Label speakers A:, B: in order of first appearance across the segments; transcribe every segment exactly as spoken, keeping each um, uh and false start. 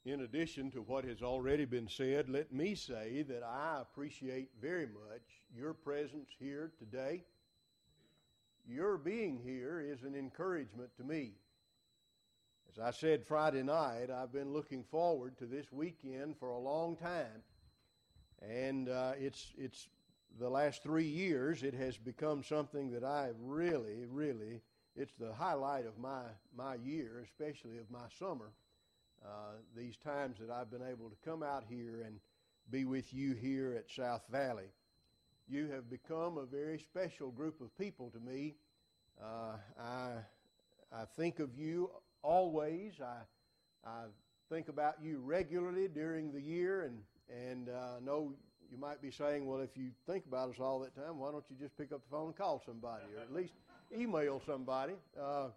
A: In addition to what has already been said, let me say that I appreciate very much your presence here today. Your being here is an encouragement to me. As I said Friday night, I've been looking forward to this weekend for a long time. And uh, it's it's the last three years, it has become something that I really, really, it's the highlight of my, my year, especially of my summer. Uh, these times that I've been able to come out here and be with you here at South Valley. You have become a very special group of people to me. Uh, I I think of you always. I I think about you regularly during the year, and and uh, know you might be saying, well, if you think about us all that time, why don't you just pick up the phone and call somebody, or at least email somebody? Uh,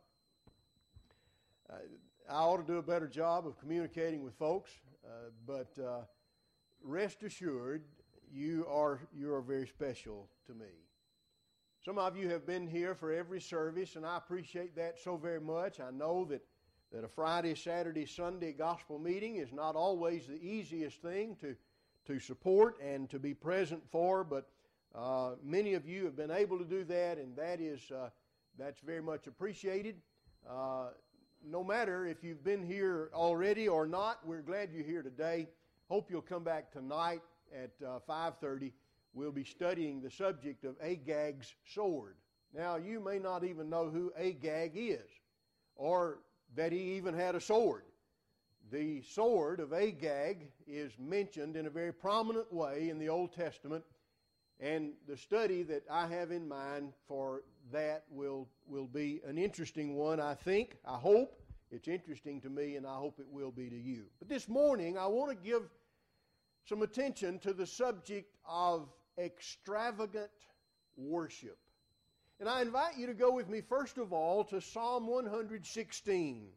A: I ought to do a better job of communicating with folks, uh, but uh, rest assured, you are you are very special to me. Some of you have been here for every service, and I appreciate that so very much. I know that, that a Friday, Saturday, Sunday gospel meeting is not always the easiest thing to, to support and to be present for, but uh, many of you have been able to do that, and that is uh, that's very much appreciated. Uh, No matter if you've been here already or not, we're glad you're here today. Hope you'll come back tonight at uh, five thirty. We'll be studying the subject of Agag's sword. Now, you may not even know who Agag is, or that he even had a sword. The sword of Agag is mentioned in a very prominent way in the Old Testament, and the study that I have in mind for that will will be an interesting one, I think. I hope it's interesting to me, and I hope it will be to you. But this morning, I want to give some attention to the subject of extravagant worship. And I invite you to go with me, first of all, to Psalm one sixteen.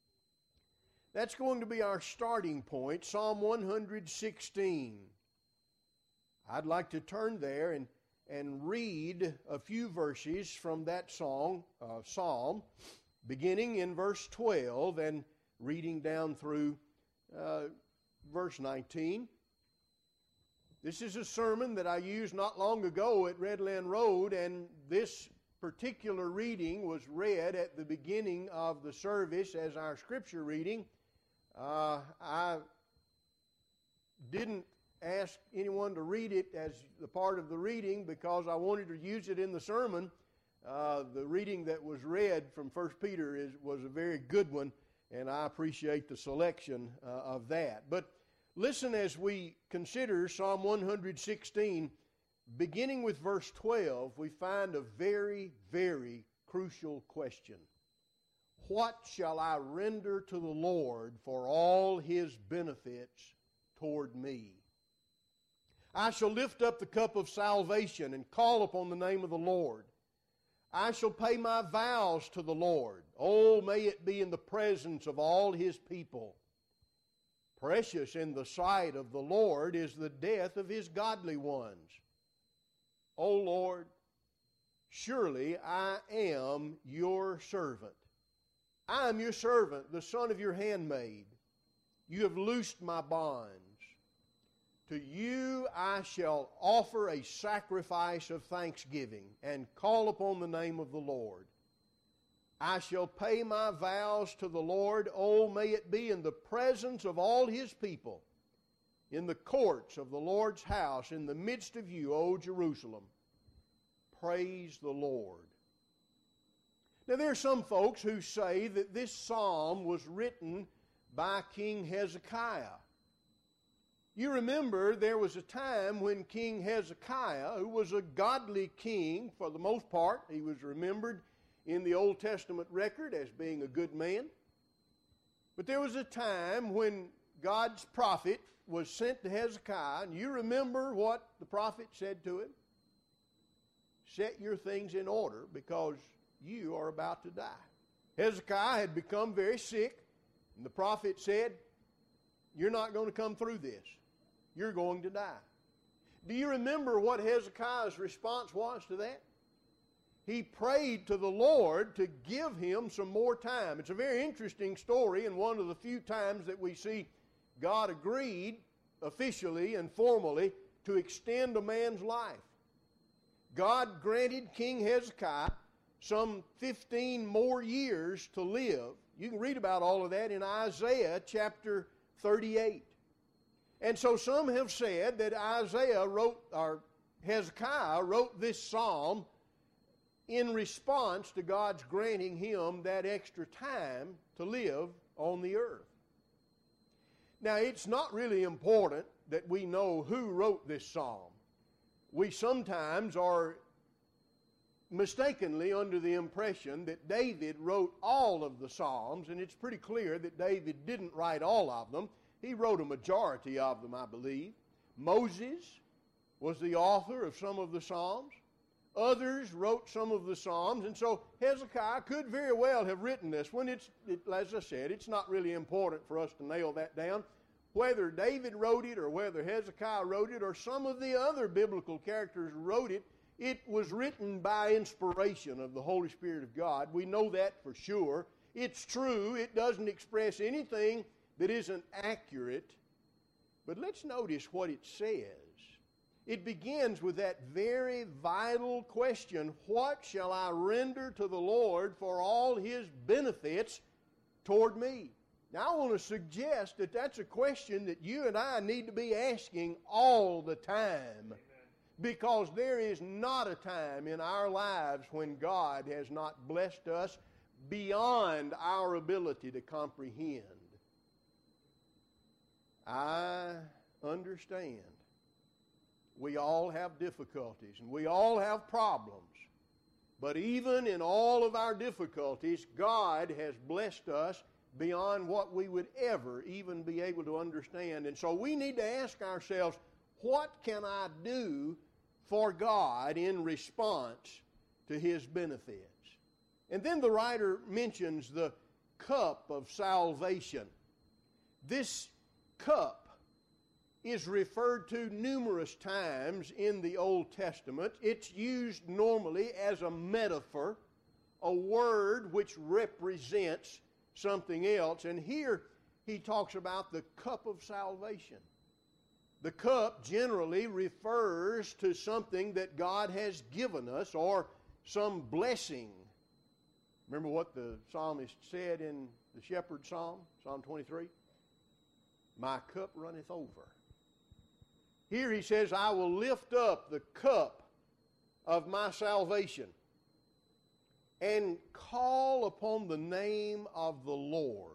A: That's going to be our starting point, Psalm one sixteen. I'd like to turn there and, and read a few verses from that song, uh, psalm, beginning in verse twelve and reading down through uh, verse nineteen. This is a sermon that I used not long ago at Redland Road, and this particular reading was read at the beginning of the service as our scripture reading. Uh, I didn't ask anyone to read it as the part of the reading because I wanted to use it in the sermon. Uh, the reading that was read from First Peter is, was a very good one, and I appreciate the selection uh, of that. But listen as we consider Psalm one sixteen, beginning with verse twelve, we find a very, very crucial question. What shall I render to the Lord for all His benefits toward me? I shall lift up the cup of salvation and call upon the name of the Lord. I shall pay my vows to the Lord. Oh, may it be in the presence of all His people. Precious in the sight of the Lord is the death of His godly ones. O Lord, surely I am your servant. I am your servant, the son of your handmaid. You have loosed my bonds. To you I shall offer a sacrifice of thanksgiving and call upon the name of the Lord. I shall pay my vows to the Lord. Oh, may it be in the presence of all His people, in the courts of the Lord's house, in the midst of you, O Jerusalem. Praise the Lord. Now, there are some folks who say that this psalm was written by King Hezekiah. You remember there was a time when King Hezekiah, who was a godly king for the most part, he was remembered in the Old Testament record as being a good man. But there was a time when God's prophet was sent to Hezekiah, and you remember what the prophet said to him? Set your things in order because you are about to die. Hezekiah had become very sick, and the prophet said, you're not going to come through this. You're going to die. Do you remember what Hezekiah's response was to that? He prayed to the Lord to give him some more time. It's a very interesting story, and one of the few times that we see God agreed officially and formally to extend a man's life. God granted King Hezekiah some fifteen more years to live. You can read about all of that in Isaiah chapter thirty-eight. And so some have said that Isaiah wrote, or Hezekiah wrote this psalm in response to God's granting him that extra time to live on the earth. Now, it's not really important that we know who wrote this psalm. We sometimes are mistakenly under the impression that David wrote all of the Psalms, and it's pretty clear that David didn't write all of them. He wrote a majority of them, I believe. Moses was the author of some of the Psalms. Others wrote some of the Psalms, and so Hezekiah could very well have written this one. It's, it, as I said, it's not really important for us to nail that down. Whether David wrote it or whether Hezekiah wrote it or some of the other biblical characters wrote it, it was written by inspiration of the Holy Spirit of God. We know that for sure. It's true. It doesn't express anything that isn't accurate. But let's notice what it says. It begins with that very vital question, what shall I render to the Lord for all His benefits toward me? Now, I want to suggest that that's a question that you and I need to be asking all the time. Because there is not a time in our lives when God has not blessed us beyond our ability to comprehend. I understand. We all have difficulties and we all have problems. But even in all of our difficulties, God has blessed us beyond what we would ever even be able to understand. And so we need to ask ourselves, what can I do for God in response to His benefits? And then the writer mentions the cup of salvation. This cup is referred to numerous times in the Old Testament. It's used normally as a metaphor, a word which represents something else. And here he talks about the cup of salvation. The cup generally refers to something that God has given us or some blessing. Remember what the psalmist said in the Shepherd Psalm, Psalm twenty-three? My cup runneth over. Here he says, I will lift up the cup of my salvation and call upon the name of the Lord.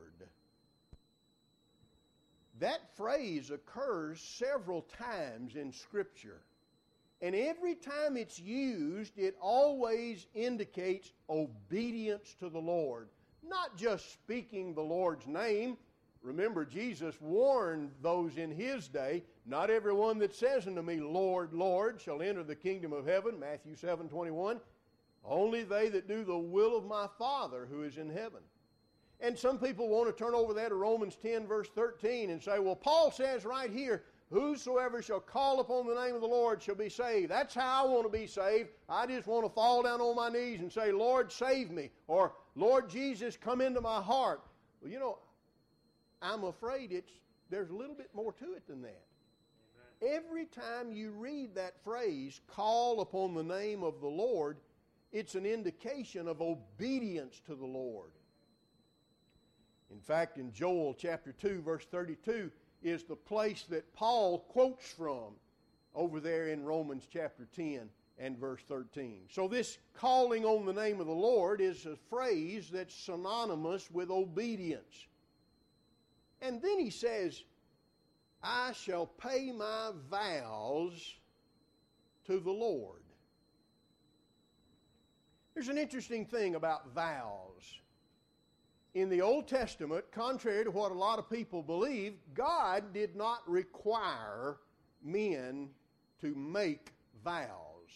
A: That phrase occurs several times in Scripture. And every time it's used, it always indicates obedience to the Lord. Not just speaking the Lord's name. Remember, Jesus warned those in His day, not everyone that says unto me, Lord, Lord, shall enter the kingdom of heaven, Matthew seven twenty-one. Only they that do the will of my Father who is in heaven. And some people want to turn over that to Romans ten, verse thirteen, and say, well, Paul says right here, whosoever shall call upon the name of the Lord shall be saved. That's how I want to be saved. I just want to fall down on my knees and say, Lord, save me. Or, Lord Jesus, come into my heart. Well, you know, I'm afraid it's there's a little bit more to it than that. Amen. Every time you read that phrase, call upon the name of the Lord, it's an indication of obedience to the Lord. In fact, in Joel chapter two, verse thirty-two, is the place that Paul quotes from over there in Romans chapter ten and verse thirteen. So this calling on the name of the Lord is a phrase that's synonymous with obedience. And then he says, I shall pay my vows to the Lord. There's an interesting thing about vows. In the Old Testament, contrary to what a lot of people believe, God did not require men to make vows.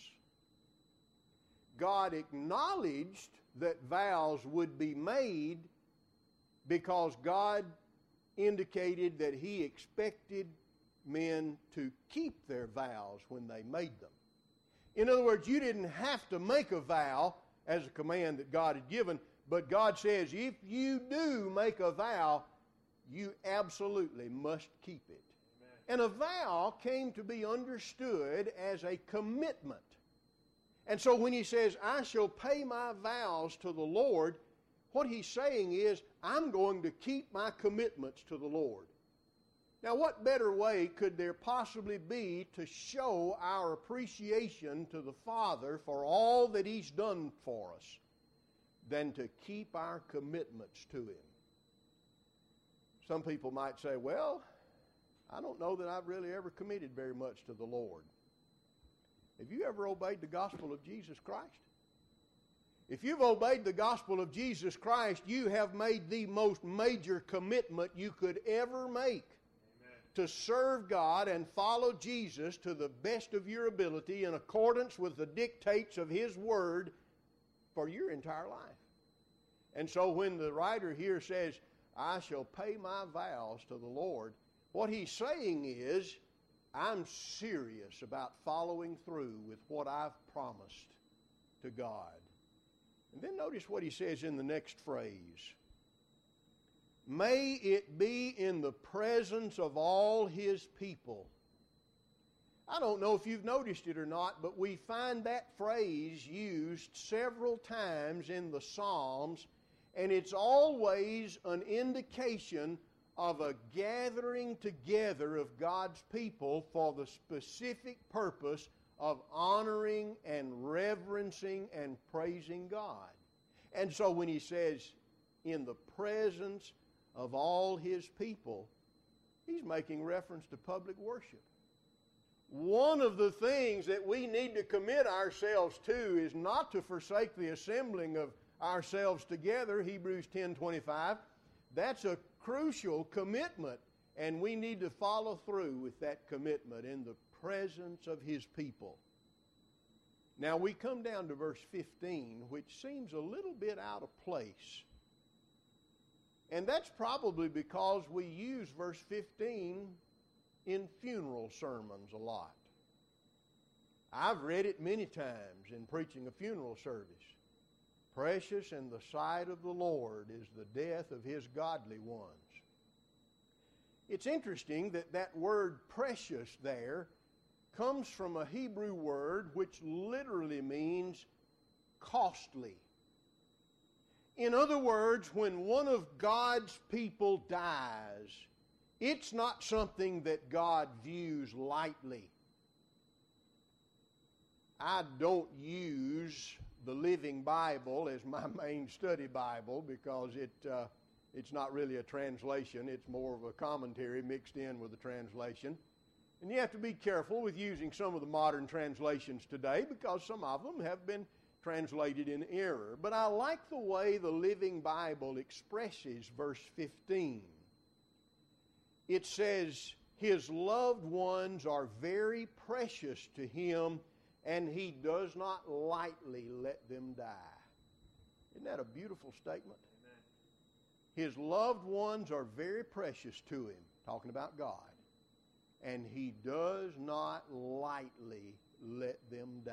A: God acknowledged that vows would be made because God indicated that He expected men to keep their vows when they made them. In other words, you didn't have to make a vow as a command that God had given, but God says, if you do make a vow, you absolutely must keep it. Amen. And a vow came to be understood as a commitment. And so when he says, I shall pay my vows to the Lord, what he's saying is, I'm going to keep my commitments to the Lord. Now, what better way could there possibly be to show our appreciation to the Father for all that he's done for us than to keep our commitments to him? Some people might say, well, I don't know that I've really ever committed very much to the Lord. Have you ever obeyed the gospel of Jesus Christ? If you've obeyed the gospel of Jesus Christ, you have made the most major commitment you could ever make. Amen. To serve God and follow Jesus to the best of your ability in accordance with the dictates of his word for your entire life. And so when the writer here says, I shall pay my vows to the Lord, what he's saying is, I'm serious about following through with what I've promised to God. And then notice what he says in the next phrase. May it be in the presence of all his people. I don't know if you've noticed it or not, but we find that phrase used several times in the Psalms, and it's always an indication of a gathering together of God's people for the specific purpose of honoring and reverencing and praising God. And so when he says, in the presence of all his people, he's making reference to public worship. One of the things that we need to commit ourselves to is not to forsake the assembling of ourselves together, Hebrews ten twenty-five. That's a crucial commitment, and we need to follow through with that commitment in the presence of his people. Now we come down to verse fifteen, which seems a little bit out of place. And that's probably because we use verse fifteen in funeral sermons a lot. I've read it many times in preaching a funeral service. Precious in the sight of the Lord is the death of his godly ones. It's interesting that that word precious there comes from a Hebrew word which literally means costly. In other words, when one of God's people dies, it's not something that God views lightly. I don't use the Living Bible as my main study Bible because it uh, it's not really a translation. It's more of a commentary mixed in with a translation. And you have to be careful with using some of the modern translations today because some of them have been translated in error. But I like the way the Living Bible expresses verse fifteen. It says, his loved ones are very precious to him, and he does not lightly let them die. Isn't that a beautiful statement? Amen. His loved ones are very precious to him, talking about God, and he does not lightly let them die.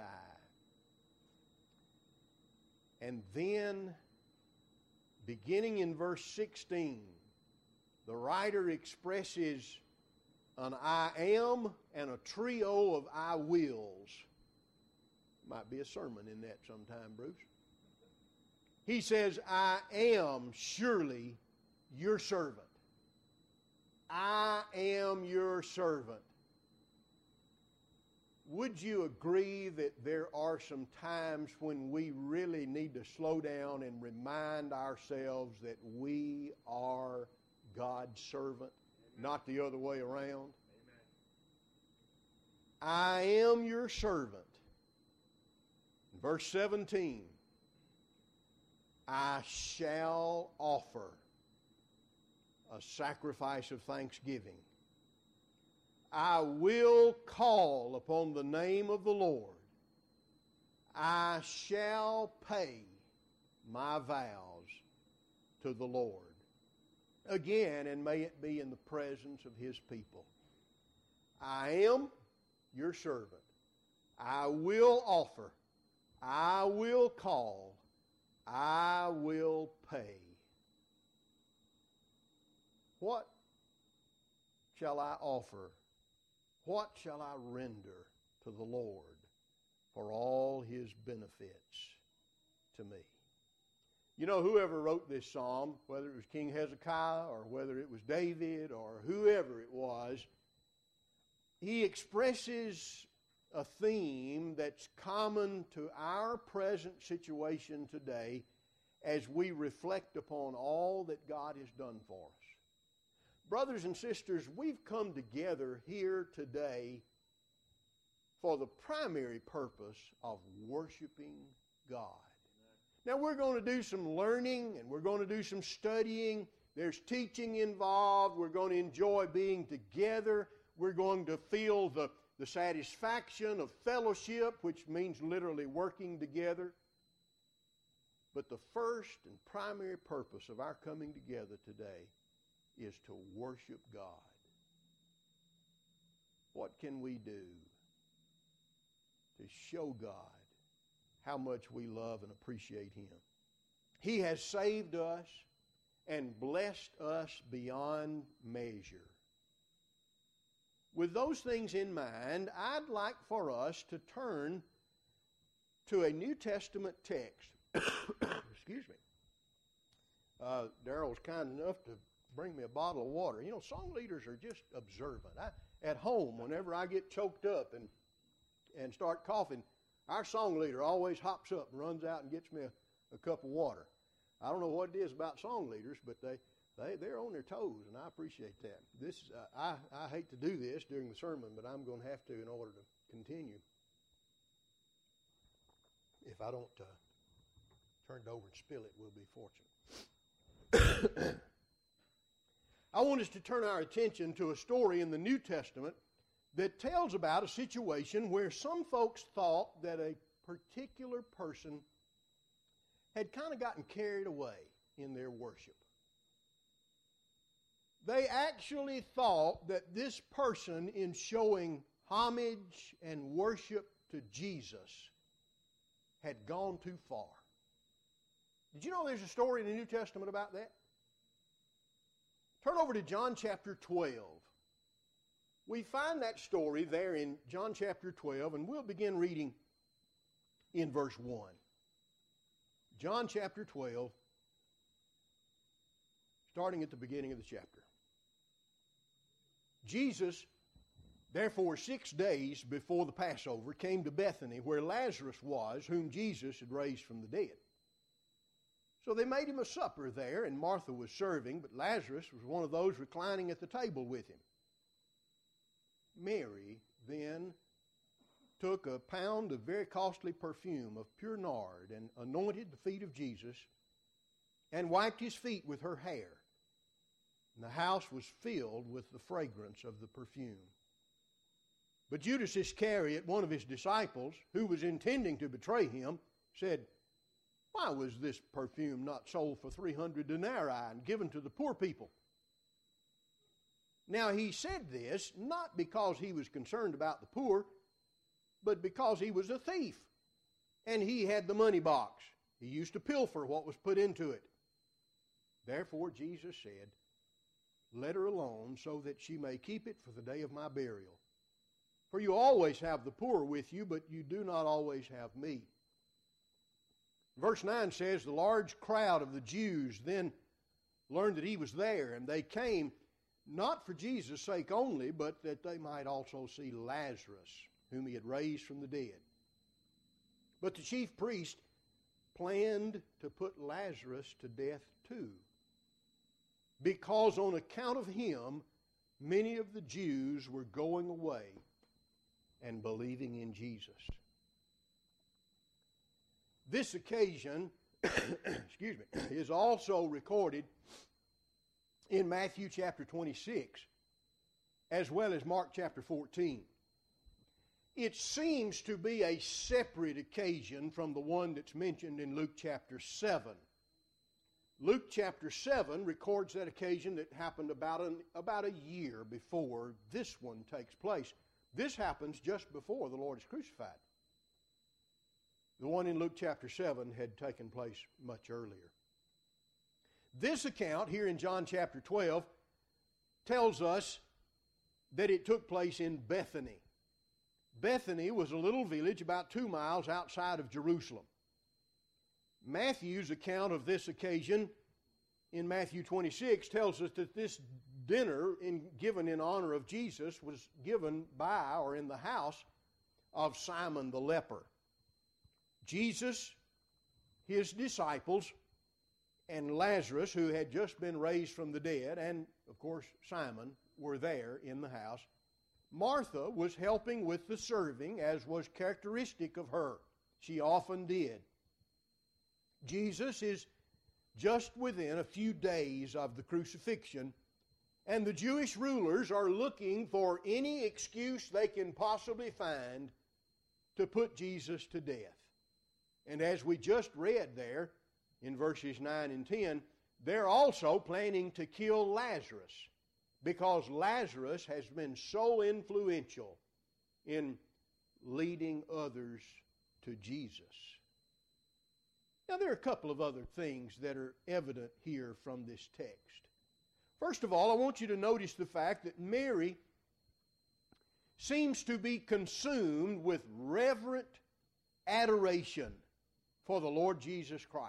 A: And then, beginning in verse sixteen, the writer expresses an I am and a trio of I wills. Might be a sermon in that sometime, Bruce. He says, I am surely your servant. I am your servant. Would you agree that there are some times when we really need to slow down and remind ourselves that we are God's servant, Amen. Not the other way around? Amen. I am your servant. Verse seventeen, I shall offer a sacrifice of thanksgiving. I will call upon the name of the Lord. I shall pay my vows to the Lord. Again, and may it be in the presence of his people. I am your servant. I will offer. I will call. I will pay. What shall I offer? What shall I render to the Lord for all His benefits to me? You know, whoever wrote this psalm, whether it was King Hezekiah or whether it was David or whoever it was, he expresses a theme that's common to our present situation today as we reflect upon all that God has done for us. Brothers and sisters, we've come together here today for the primary purpose of worshiping God. Now, we're going to do some learning and we're going to do some studying. There's teaching involved. We're going to enjoy being together. We're going to feel the, the satisfaction of fellowship, which means literally working together. But the first and primary purpose of our coming together today is to worship God. What can we do to show God how much we love and appreciate Him? He has saved us and blessed us beyond measure. With those things in mind, I'd like for us to turn to a New Testament text. Excuse me. Uh, Darrell was kind enough to bring me a bottle of water. You know, song leaders are just observant. I, at home, whenever I get choked up and and start coughing, our song leader always hops up and runs out and gets me a, a cup of water. I don't know what it is about song leaders, but they, they, they're on their toes, and I appreciate that. This uh, I, I hate to do this during the sermon, but I'm going to have to in order to continue. If I don't uh, turn it over and spill it, we'll be fortunate. I want us to turn our attention to a story in the New Testament that tells about a situation where some folks thought that a particular person had kind of gotten carried away in their worship. They actually thought that this person, in showing homage and worship to Jesus, had gone too far. Did you know there's a story in the New Testament about that? Turn over to John chapter twelve. We find that story there in John chapter twelve, and we'll begin reading in verse one. John chapter twelve, starting at the beginning of the chapter. Jesus, therefore, six days before the Passover, came to Bethany, where Lazarus was, whom Jesus had raised from the dead. So they made him a supper there, and Martha was serving, but Lazarus was one of those reclining at the table with him. Mary then took a pound of very costly perfume of pure nard and anointed the feet of Jesus and wiped his feet with her hair. And the house was filled with the fragrance of the perfume. But Judas Iscariot, one of his disciples, who was intending to betray him, said, "Why was this perfume not sold for three hundred denarii and given to the poor people?" Now he said this not because he was concerned about the poor, but because he was a thief, and he had the money box. He used to pilfer what was put into it. Therefore Jesus said, "Let her alone, so that she may keep it for the day of my burial. For you always have the poor with you, but you do not always have me." Verse nine says, the large crowd of the Jews then learned that he was there, and they came not for Jesus' sake only, but that they might also see Lazarus, whom he had raised from the dead. But the chief priest planned to put Lazarus to death too, because on account of him, many of the Jews were going away and believing in Jesus. This occasion, excuse me, is also recorded in Matthew chapter twenty-six, as well as Mark chapter fourteen. It seems to be a separate occasion from the one that's mentioned in Luke chapter seven. Luke chapter seven records that occasion that happened about, an, about a year before this one takes place. This happens just before the Lord is crucified. The one in Luke chapter seven had taken place much earlier. This account here in John chapter twelve tells us that it took place in Bethany. Bethany was a little village about two miles outside of Jerusalem. Matthew's account of this occasion in Matthew twenty-six tells us that this dinner in, given in honor of Jesus was given by or in the house of Simon the leper. Jesus, his disciples, and Lazarus, who had just been raised from the dead, and of course Simon, were there in the house. Martha was helping with the serving, as was characteristic of her. She often did. Jesus is just within a few days of the crucifixion, and the Jewish rulers are looking for any excuse they can possibly find to put Jesus to death. And as we just read there in verses nine and ten, they're also planning to kill Lazarus, because Lazarus has been so influential in leading others to Jesus. Now, there are a couple of other things that are evident here from this text. First of all, I want you to notice the fact that Mary seems to be consumed with reverent adoration for the Lord Jesus Christ.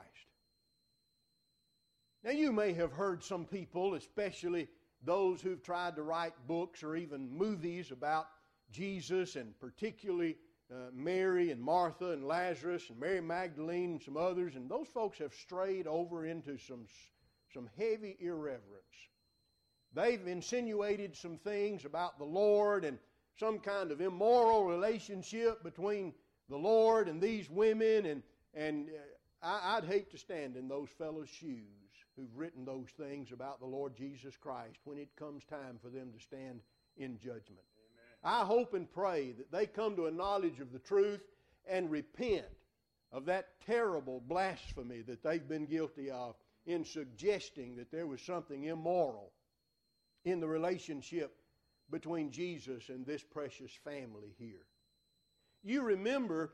A: Now, you may have heard some people, especially those who've tried to write books or even movies about Jesus, and particularly uh, Mary and Martha and Lazarus and Mary Magdalene and some others, and those folks have strayed over into some, some heavy irreverence. They've insinuated some things about the Lord and some kind of immoral relationship between the Lord and these women, and, and uh, I, I'd hate to stand in those fellows' shoes who've written those things about the Lord Jesus Christ when it comes time for them to stand in judgment. Amen. I hope and pray that they come to a knowledge of the truth and repent of that terrible blasphemy that they've been guilty of in suggesting that there was something immoral in the relationship between Jesus and this precious family here. You remember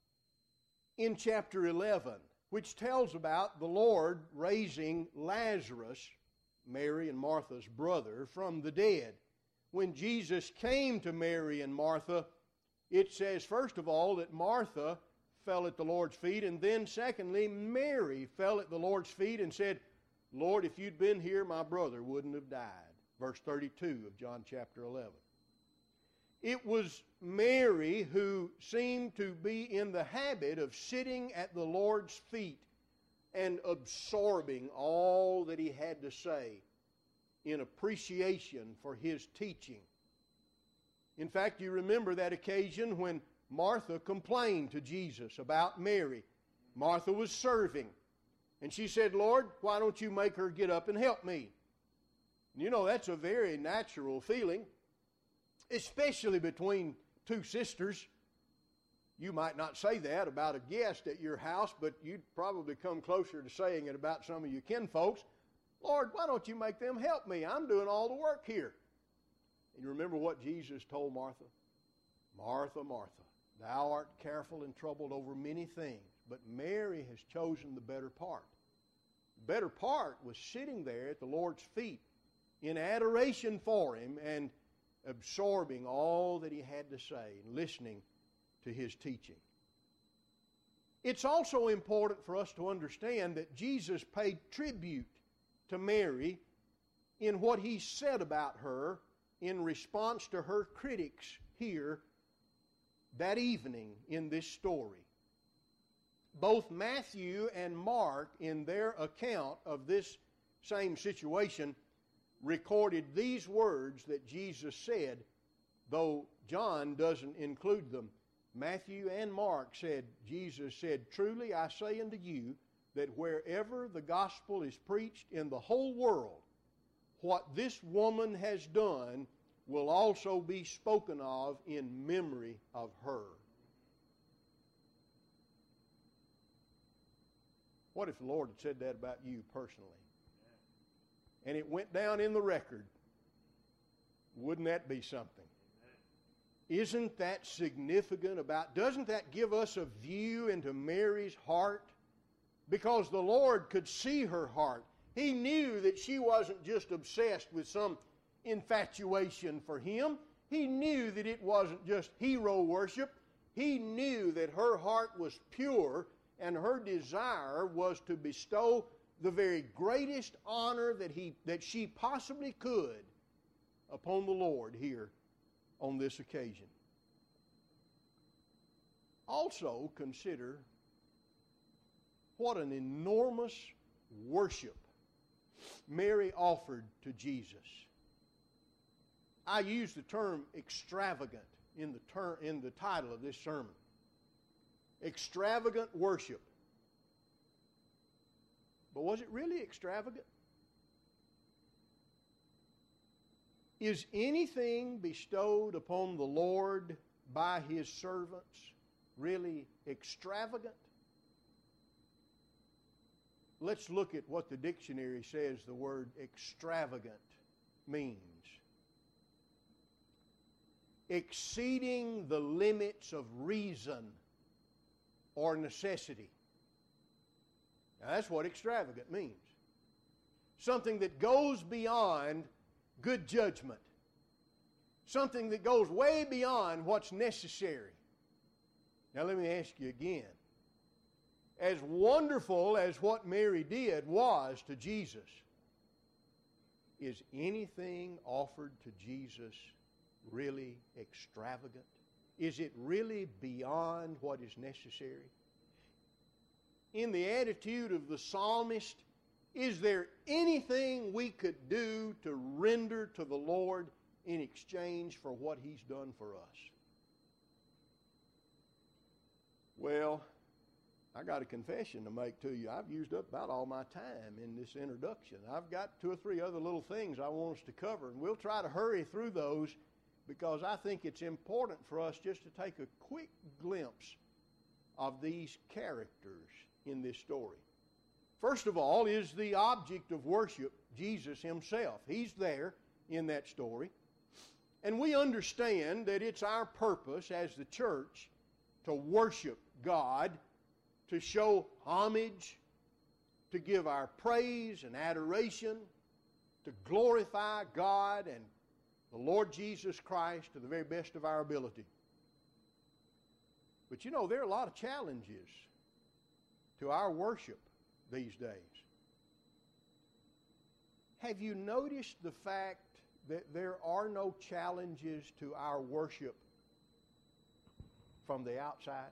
A: in chapter eleven, which tells about the Lord raising Lazarus, Mary and Martha's brother, from the dead. When Jesus came to Mary and Martha, it says, first of all, that Martha fell at the Lord's feet, and then secondly, Mary fell at the Lord's feet and said, Lord, if you'd been here, my brother wouldn't have died. Verse thirty-two of John chapter eleven. It was Mary who seemed to be in the habit of sitting at the Lord's feet and absorbing all that he had to say in appreciation for his teaching. In fact, you remember that occasion when Martha complained to Jesus about Mary. Martha was serving, and she said, Lord, why don't you make her get up and help me? And you know, that's a very natural feeling, especially between two sisters. You might not say that about a guest at your house, but you'd probably come closer to saying it about some of your kinfolks. Lord, why don't you make them help me? I'm doing all the work here. And you remember what Jesus told Martha? Martha, Martha, thou art careful and troubled over many things, but Mary has chosen the better part. The better part was sitting there at the Lord's feet in adoration for him and absorbing all that he had to say and listening to his teaching. It's also important for us to understand that Jesus paid tribute to Mary in what he said about her in response to her critics here that evening in this story. Both Matthew and Mark, in their account of this same situation, recorded these words that Jesus said, though John doesn't include them. Matthew and Mark said, Jesus said, truly I say unto you, that wherever the gospel is preached in the whole world, what this woman has done will also be spoken of in memory of her. What if the Lord had said that about you personally? And it went down in the record. Wouldn't that be something? Isn't that significant about, doesn't that give us a view into Mary's heart? Because the Lord could see her heart. He knew that she wasn't just obsessed with some infatuation for him. He knew that it wasn't just hero worship. He knew that her heart was pure and her desire was to bestow the very greatest honor that he that she possibly could upon the Lord here on this occasion. Also consider what an enormous worship Mary offered to Jesus. I use the term extravagant in the ter- in the title of this sermon. Extravagant worship. But was it really extravagant? Is anything bestowed upon the Lord by His servants really extravagant? Let's look at what the dictionary says the word extravagant means. Exceeding the limits of reason or necessity. Now that's what extravagant means. Something that goes beyond good judgment. Something that goes way beyond what's necessary. Now let me ask you again. As wonderful as what Mary did was to Jesus, is anything offered to Jesus really extravagant? Is it really beyond what is necessary? In the attitude of the psalmist, is there anything we could do to render to the Lord in exchange for what He's done for us? Well, I got a confession to make to you. I've used up about all my time in this introduction. I've got two or three other little things I want us to cover, and we'll try to hurry through those because I think it's important for us just to take a quick glimpse of these characters in this story. First of all is the object of worship, Jesus Himself. He's there in that story. And we understand that it's our purpose as the church to worship God, to show homage, to give our praise and adoration, to glorify God and the Lord Jesus Christ to the very best of our ability. But you know, there are a lot of challenges to our worship these days. Have you noticed the fact that there are no challenges to our worship from the outside?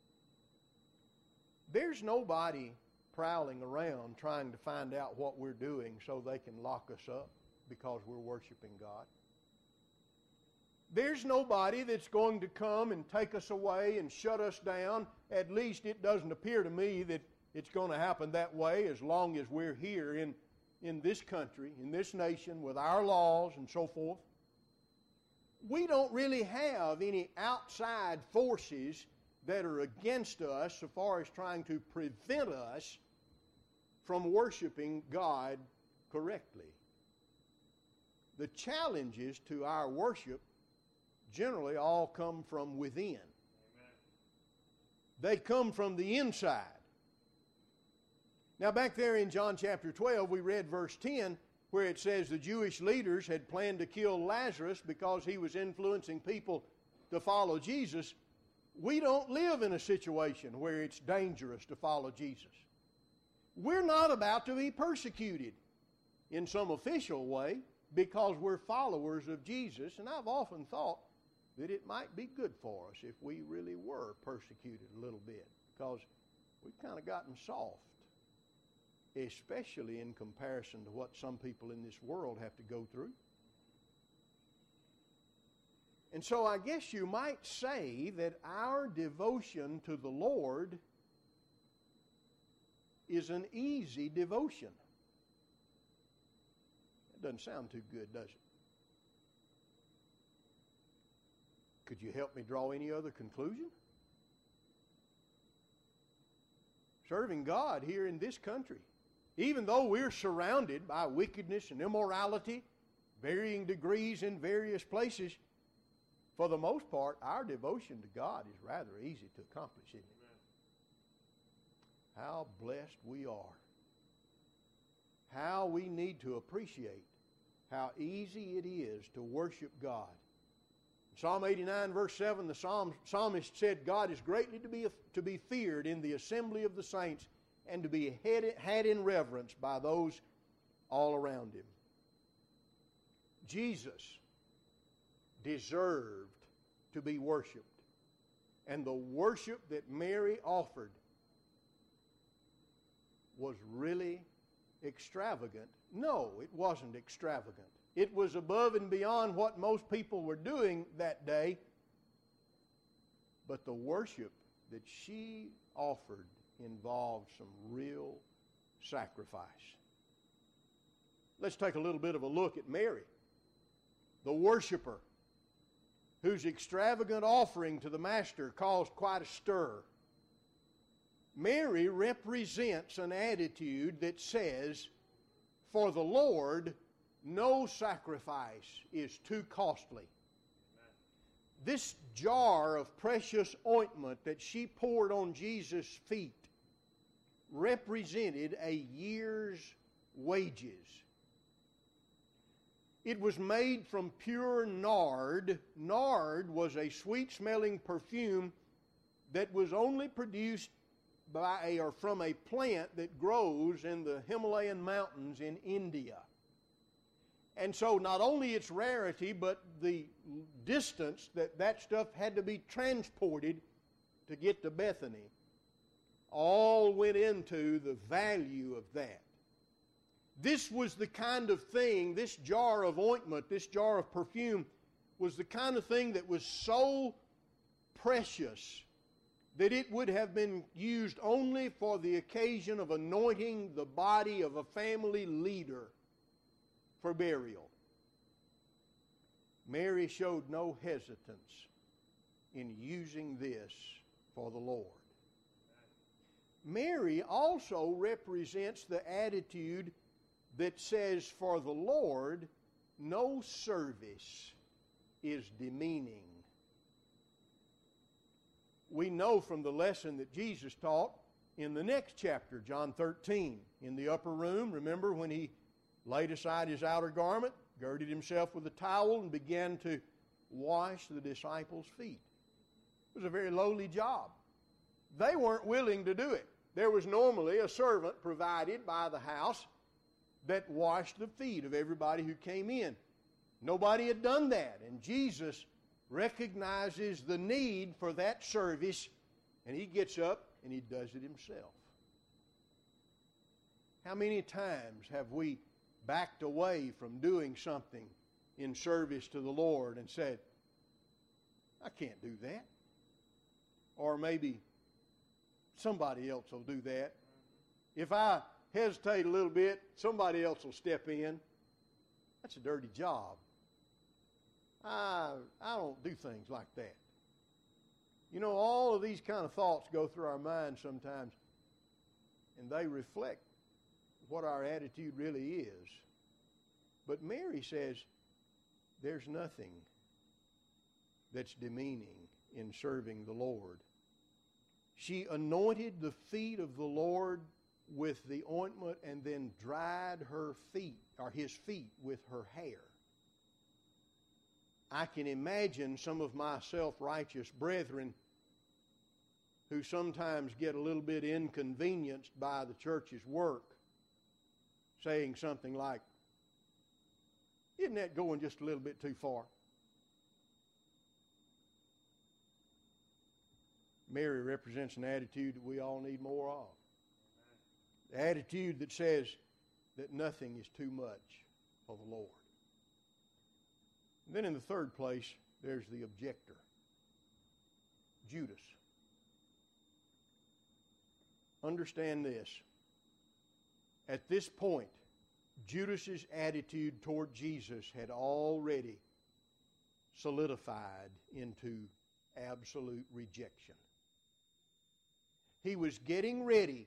A: There's nobody prowling around trying to find out what we're doing so they can lock us up because we're worshiping God. There's nobody that's going to come and take us away and shut us down. At least it doesn't appear to me that it's going to happen that way as long as we're here in, in this country, in this nation, with our laws and so forth. We don't really have any outside forces that are against us so far as trying to prevent us from worshiping God correctly. The challenges to our worship generally all come from within. Amen. They come from the inside. Now back there in John chapter twelve, we read verse ten, where it says the Jewish leaders had planned to kill Lazarus because he was influencing people to follow Jesus. We don't live in a situation where it's dangerous to follow Jesus. We're not about to be persecuted in some official way because we're followers of Jesus. And I've often thought that it might be good for us if we really were persecuted a little bit, because we've kind of gotten soft, especially in comparison to what some people in this world have to go through. And so I guess you might say that our devotion to the Lord is an easy devotion. It doesn't sound too good, does it? Could you help me draw any other conclusion? Serving God here in this country, even though we're surrounded by wickedness and immorality, varying degrees in various places, for the most part, our devotion to God is rather easy to accomplish, isn't it? Amen. How blessed we are. How we need to appreciate how easy it is to worship God. Psalm eighty-nine, verse seven, the psalm, psalmist said, God is greatly to be, to be feared in the assembly of the saints and to be had, had in reverence by those all around Him. Jesus deserved to be worshiped. And the worship that Mary offered was really extravagant. No, it wasn't extravagant. It was above and beyond what most people were doing that day. But the worship that she offered involved some real sacrifice. Let's take a little bit of a look at Mary, the worshiper, whose extravagant offering to the Master caused quite a stir. Mary represents an attitude that says, for the Lord, no sacrifice is too costly. Amen. This jar of precious ointment that she poured on Jesus' feet represented a year's wages. It was made from pure nard. Nard was a sweet-smelling perfume that was only produced by a, or from a plant that grows in the Himalayan mountains in India. And so not only its rarity, but the distance that that stuff had to be transported to get to Bethany, all went into the value of that. This was the kind of thing, this jar of ointment, this jar of perfume, was the kind of thing that was so precious that it would have been used only for the occasion of anointing the body of a family leader for burial. Mary showed no hesitance in using this for the Lord. Mary also represents the attitude that says, for the Lord, no service is demeaning. We know from the lesson that Jesus taught in the next chapter, John thirteen, in the upper room, remember when He laid aside His outer garment, girded Himself with a towel, and began to wash the disciples' feet. It was a very lowly job. They weren't willing to do it. There was normally a servant provided by the house that washed the feet of everybody who came in. Nobody had done that, and Jesus recognizes the need for that service, and He gets up and He does it Himself. How many times have we backed away from doing something in service to the Lord and said, I can't do that? Or maybe somebody else will do that. If I hesitate a little bit, somebody else will step in. That's a dirty job. I, I don't do things like that. You know, all of these kind of thoughts go through our minds sometimes, and they reflect what our attitude really is. But Mary says, there's nothing that's demeaning in serving the Lord. She anointed the feet of the Lord with the ointment and then dried her feet, or His feet, with her hair. I can imagine some of my self-righteous brethren who sometimes get a little bit inconvenienced by the church's work saying something like, isn't that going just a little bit too far? Mary represents an attitude that we all need more of. The attitude that says that nothing is too much for the Lord. And then in the third place, there's the objector, Judas. Understand this. At this point, Judas's attitude toward Jesus had already solidified into absolute rejection. He was getting ready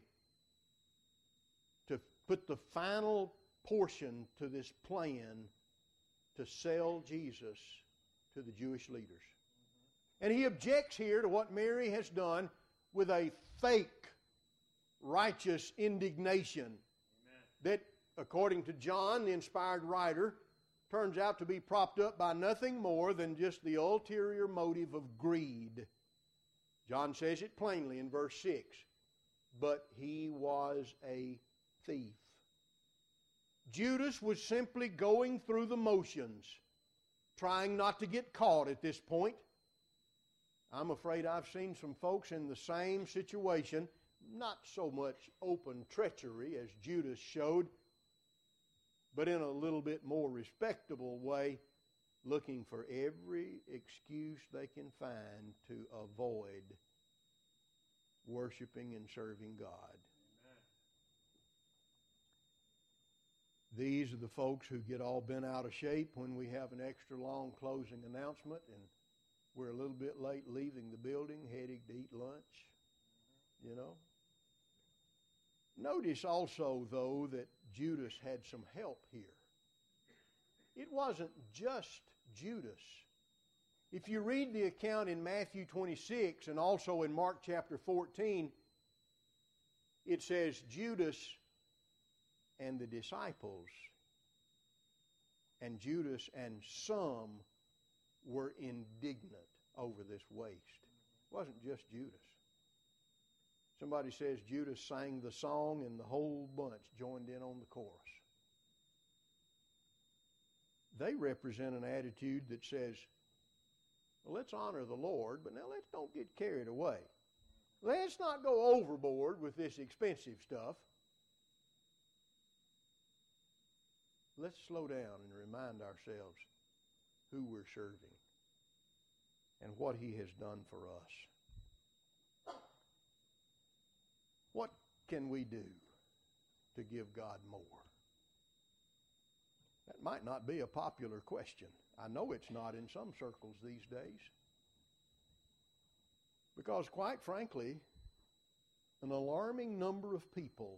A: to put the final portion to this plan to sell Jesus to the Jewish leaders. And he objects here to what Mary has done with a fake righteous indignation. Amen. That, according to John, the inspired writer, turns out to be propped up by nothing more than just the ulterior motive of greed. John says it plainly in verse six. But he was a thief. Judas was simply going through the motions, trying not to get caught at this point. I'm afraid I've seen some folks in the same situation, not so much open treachery as Judas showed, but in a little bit more respectable way, looking for every excuse they can find to avoid worshiping and serving God. Amen. These are the folks who get all bent out of shape when we have an extra long closing announcement and we're a little bit late leaving the building, heading to eat lunch, you know. Notice also, though, that Judas had some help here. It wasn't just Judas. If you read the account in Matthew twenty-six and also in Mark chapter fourteen, it says Judas and the disciples, and Judas and some were indignant over this waste. It wasn't just Judas. Somebody says Judas sang the song and the whole bunch joined in on the chorus. They represent an attitude that says, well, let's honor the Lord, but now let's don't get carried away. Let's not go overboard with this expensive stuff. Let's slow down and remind ourselves who we're serving and what He has done for us. What can we do to give God more? That might not be a popular question. I know it's not in some circles these days. Because quite frankly, an alarming number of people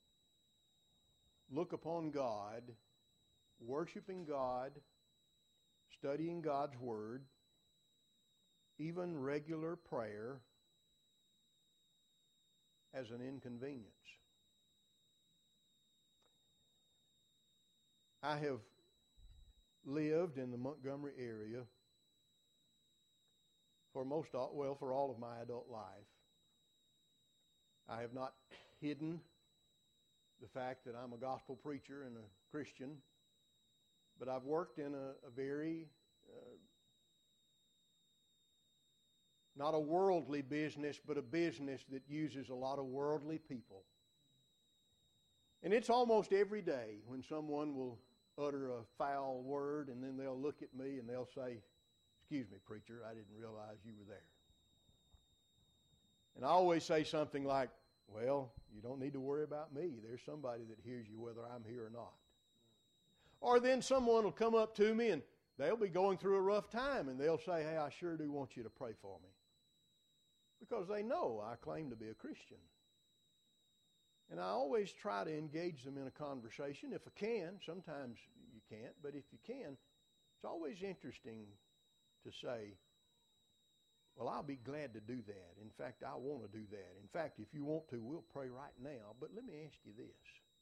A: look upon God, worshiping God, studying God's Word, even regular prayer, as an inconvenience. I have lived in the Montgomery area for most, well, for all of my adult life. I have not hidden the fact that I'm a gospel preacher and a Christian, but I've worked in a, a very, uh, not a worldly business, but a business that uses a lot of worldly people. And it's almost every day when someone will utter a foul word and then they'll look at me and they'll say, excuse me, preacher, I didn't realize you were there. And I always say something like, well, you don't need to worry about me. There's somebody that hears you whether I'm here or not. Or then someone will come up to me and they'll be going through a rough time and they'll say, hey, I sure do want you to pray for me. Because they know I claim to be a Christian. And I always try to engage them in a conversation if I can. Sometimes you can't, but if you can, it's always interesting to say, well, I'll be glad to do that. In fact, I want to do that. In fact, if you want to, we'll pray right now. But let me ask you this.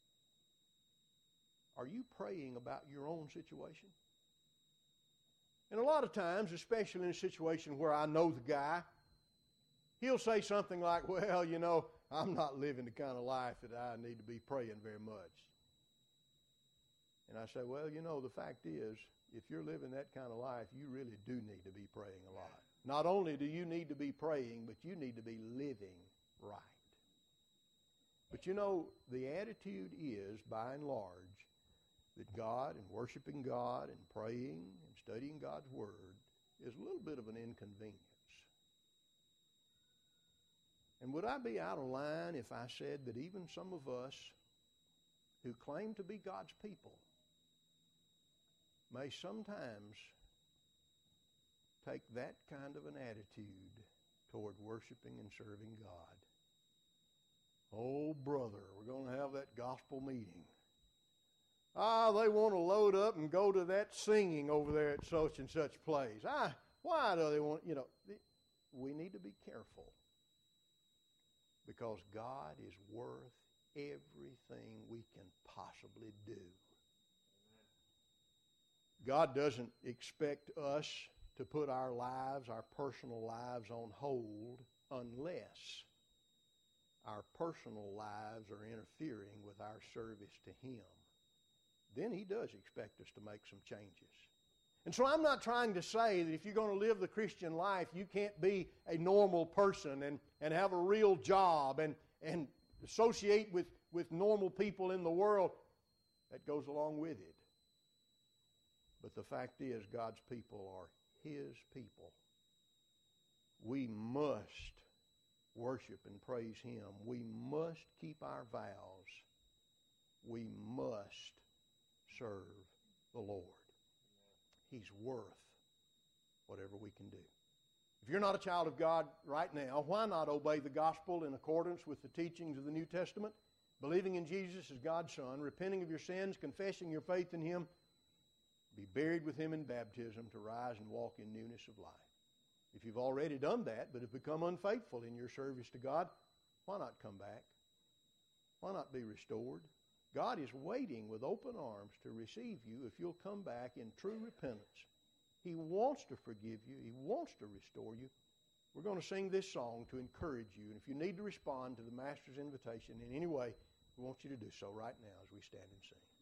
A: Are you praying about your own situation? And a lot of times, especially in a situation where I know the guy, he'll say something like, well, you know, I'm not living the kind of life that I need to be praying very much. And I say, well, you know, the fact is, if you're living that kind of life, you really do need to be praying a lot. Not only do you need to be praying, but you need to be living right. But you know, the attitude is, by and large, that God and worshiping God and praying and studying God's Word is a little bit of an inconvenience. And would I be out of line if I said that even some of us who claim to be God's people may sometimes take that kind of an attitude toward worshiping and serving God? Oh, brother, we're going to have that gospel meeting. Ah, they want to load up and go to that singing over there at such and such place. Ah, why do they want, you know, we need to be careful. Because God is worth everything we can possibly do. Amen. God doesn't expect us to put our lives, our personal lives, on hold unless our personal lives are interfering with our service to Him. Then He does expect us to make some changes. And so I'm not trying to say that if you're going to live the Christian life, you can't be a normal person and, and have a real job and, and associate with, with normal people in the world. That goes along with it. But the fact is, God's people are His people. We must worship and praise Him. We must keep our vows. We must serve the Lord. He's worth whatever we can do. If you're not a child of God right now, why not obey the gospel in accordance with the teachings of the New Testament? Believing in Jesus as God's Son, repenting of your sins, confessing your faith in Him, be buried with Him in baptism to rise and walk in newness of life. If you've already done that but have become unfaithful in your service to God, why not come back? Why not be restored? God is waiting with open arms to receive you if you'll come back in true repentance. He wants to forgive you. He wants to restore you. We're going to sing this song to encourage you. And if you need to respond to the Master's invitation in any way, we want you to do so right now as we stand and sing.